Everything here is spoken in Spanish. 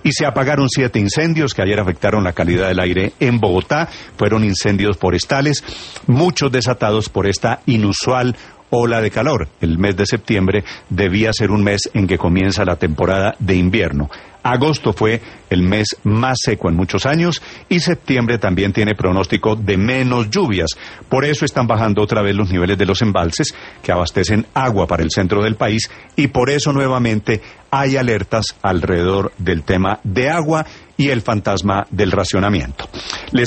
Y se apagaron 7 incendios que ayer afectaron la calidad del aire en Bogotá. Fueron incendios forestales, muchos desatados por esta inusual ola de calor. El mes de septiembre debía ser un mes en que comienza la temporada de invierno. Agosto fue el mes más seco en muchos años y septiembre también tiene pronóstico de menos lluvias. Por eso están bajando otra vez los niveles de los embalses que abastecen agua para el centro del país y por eso nuevamente hay alertas alrededor del tema de agua y el fantasma del racionamiento.